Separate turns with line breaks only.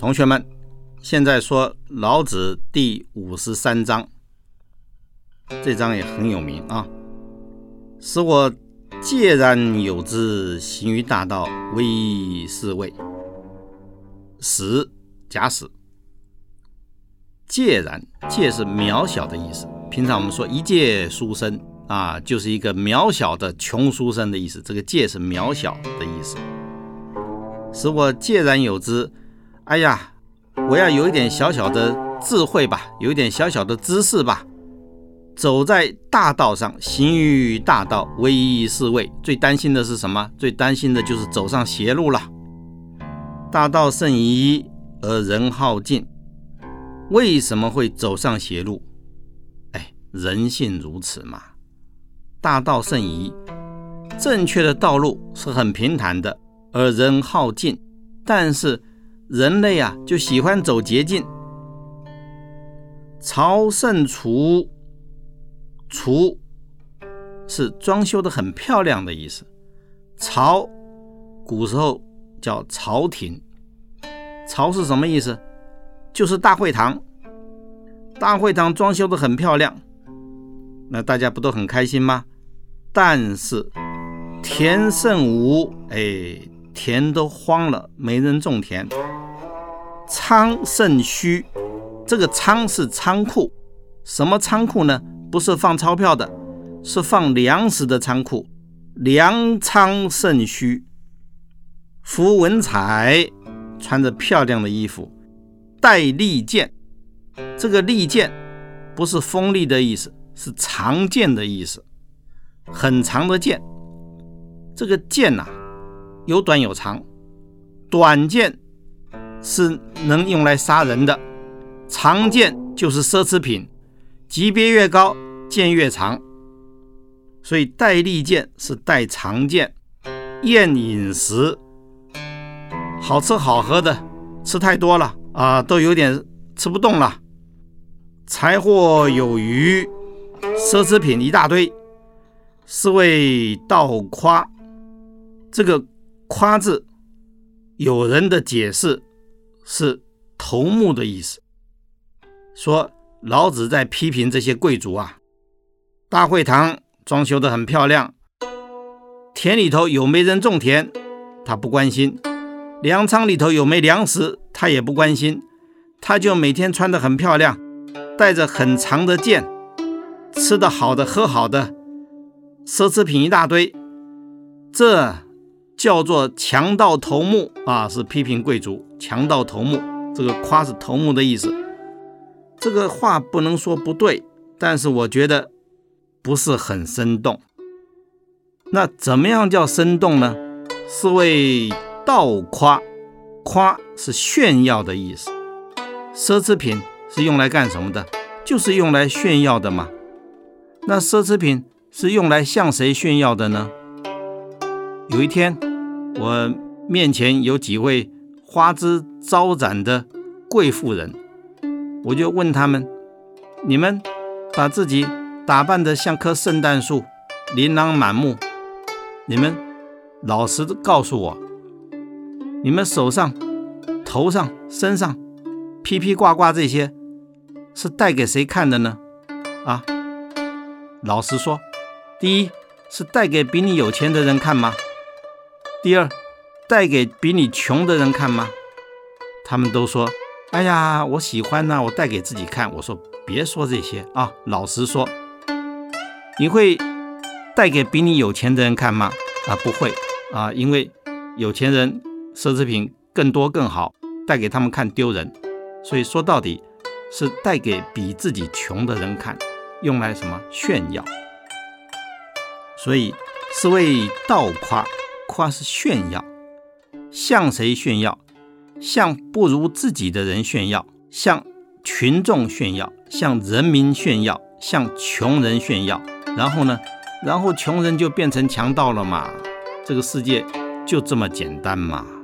同学们，现在说老子第53章，这章也很有名啊。使我介然有之，行于大道，谓之是谓。使，假使。介然，介是渺小的意思。平常我们说一介书生啊，就是一个渺小的穷书生的意思。这个介是渺小的意思。使我介然有之，哎呀，我要有一点小小的智慧吧，有一点小小的知识吧。走在大道上，行于大道，谓之是谓。最担心的是什么？最担心的就是走上邪路了。大道甚夷，而人好径。为什么会走上邪路？人性如此嘛。大道甚夷，正确的道路是很平坦的，而人好径，但是人类啊，就喜欢走捷径。朝甚除，除是装修的很漂亮的意思。朝古时候叫朝廷，朝是什么意思？就是大会堂。大会堂装修的很漂亮，那大家不都很开心吗？但是田甚无，田都荒了，没人种田。仓甚虚，这个仓是仓库，什么仓库呢？不是放钞票的，是放粮食的仓库。粮仓甚虚。夫文采，穿着漂亮的衣服，戴利剑，这个利剑不是锋利的意思，是长剑的意思，很长的剑。这个剑啊，有短有长，短剑是能用来杀人的，长剑就是奢侈品，级别越高，剑越长。所以戴利剑是戴长剑。宴饮食，好吃好喝的，吃太多了啊，都有点吃不动了。财货有余，奢侈品一大堆，是谓道夸。这个夸字，有人的解释是头目的意思，说老子在批评这些贵族啊。大会堂装修得很漂亮，田里头有没人种田他不关心，粮仓里头有没粮食他也不关心，他就每天穿得很漂亮，带着很长的剑，吃得好的喝好的，奢侈品一大堆。这叫做强盗头目啊，是批评贵族。强盗头目，这个夸是头目的意思。这个话不能说不对，但是我觉得不是很生动。那怎么样叫生动呢？是谓道夸。夸是炫耀的意思。奢侈品是用来干什么的？就是用来炫耀的嘛。那奢侈品是用来向谁炫耀的呢？有一天，我面前有几位花枝招展的贵妇人，我就问他们，你们把自己打扮得像棵圣诞树，琳琅满目，你们老实的告诉我，你们手上、头上、身上披披挂挂这些是带给谁看的呢？老实说，第一是带给比你有钱的人看吗？第二，带给比你穷的人看吗？他们都说，哎呀，我喜欢啊，我带给自己看。我说别说这些啊，老实说，你会带给比你有钱的人看吗？不会啊，因为有钱人奢侈品更多更好，带给他们看丢人。所以说到底是带给比自己穷的人看，用来什么？炫耀。所以是谓道夸，夸是炫耀。向谁炫耀？向不如自己的人炫耀，向群众炫耀，向人民炫耀，向穷人炫耀。然后呢？然后穷人就变成强盗了嘛。这个世界就这么简单嘛。